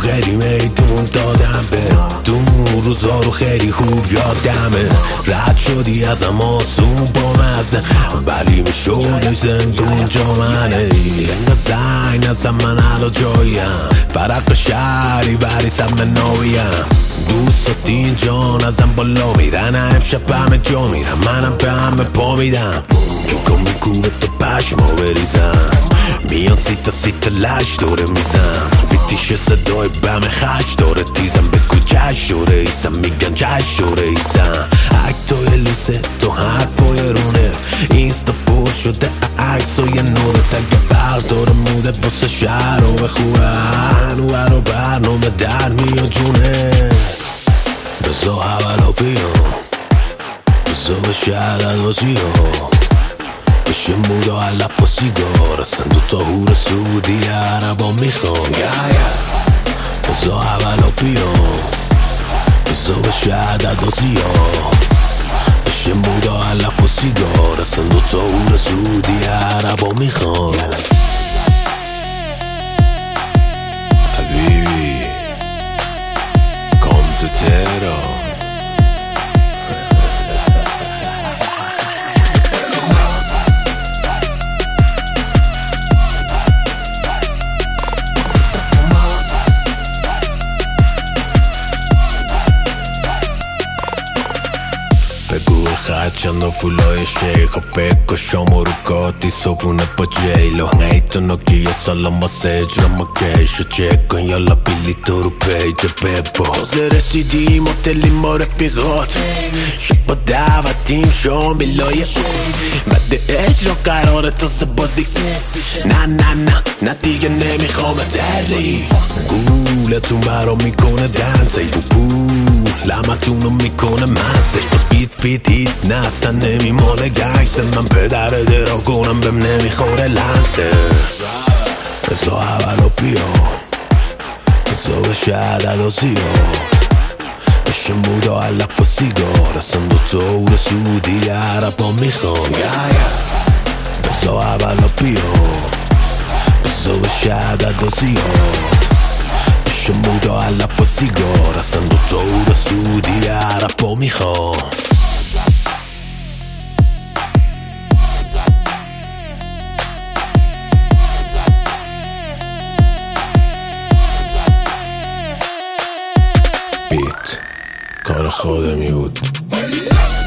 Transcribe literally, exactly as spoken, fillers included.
خیلی میدون دادم به دون روزا رو خیلی خوب یادمه. رد شدی ازم آسون با مزه ولی میشد زندون جا منه. انگا زنگ نزم من علا جایم برق شهری بری سم ناویم. دوست دین جان ازم بالا میرن امشب همه جا میرم منم به همه پا میدم. جوکم میکوبه تو پشما بریزم میان سیتا سیتا لش دوره میزم بیتیش صدای بم خش داره تیزم به کوچش دوره ایسم میگن جش دوره ایسم. اکتای لوسه تو حرفای رونه اینستا پر شده عکس و یه نوره تگه بردار موده بسه شهر و به خوبه هنوه رو برنامه در میان جونه. بزا اولا بیام بزا بشه عددازی ها بشه مودا علب و سیگار اصلا دوتا هور سعودی عربا میخوام. بزا اولا بیام بزا بشه عددازی ها بشه مودا علب و سیگار اصلا دوتا هور سعودی عربا میخوام. حبیبی کام تو تهران بگو خط چند و فولای شیخ و بگو شما رو گاتی صبونه با جیلو نیتو نوکی یه سالم واسه اجرام و گیشو چک کن یالا بیلی تو رو پیج ببا. تازه رسیدیم هتلی ما رفیقات شب با دعوتیم شام بلایه مده اجرا قراره تازه بازی. نه نه نه نه دیگه نمیخوام تعریف گولتون برا میکنه دنسه بو پول لمتونو میکنه مسش باز بیت بیت هیت نه اصلا نمیماله گنگسه من پدر درا کنم بهم نمیخوره لنسه. بزا اولا بیام بزا بشه عددازی ها بشه مودا علب و سیگار اصلا دوتا اور سعودی عربا میخوام. بزا اولا بیام بزا بشه عددازی ها بشه مودا علب و سیگار اصلا دوتا اور سعودی عربا میخوام. بیت کار خودمی بود.